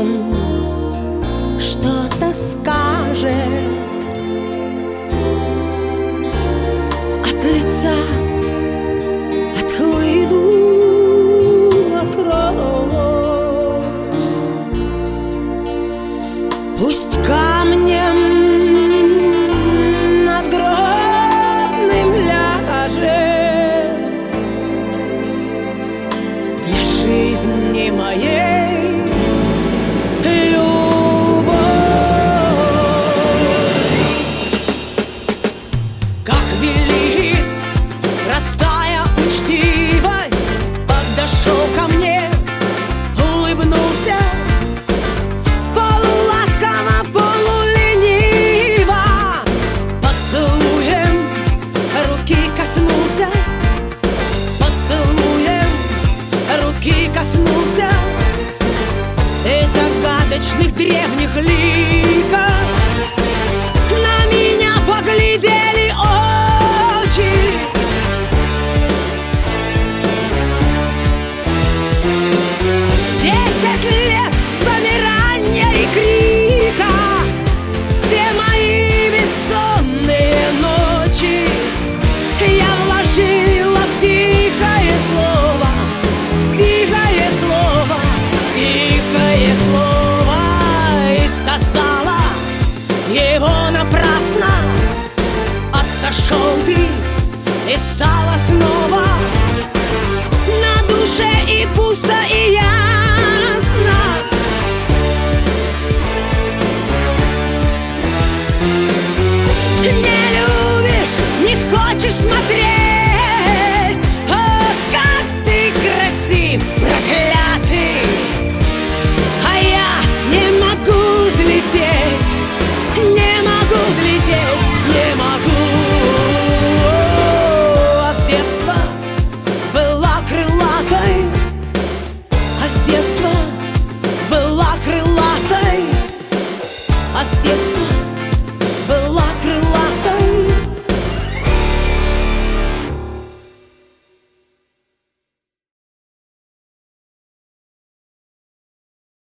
он что-то скажет. От лица отхлынула кровь. Пусть камнем надгробным ляжет для жизни моей любовь. Как велит простая учтивость, подошел ко мне, улыбнулся полуласково, полулениво, поцелуем руки коснулся, поцелуем руки коснулся, и загадочных древних ликов на меня поглядели.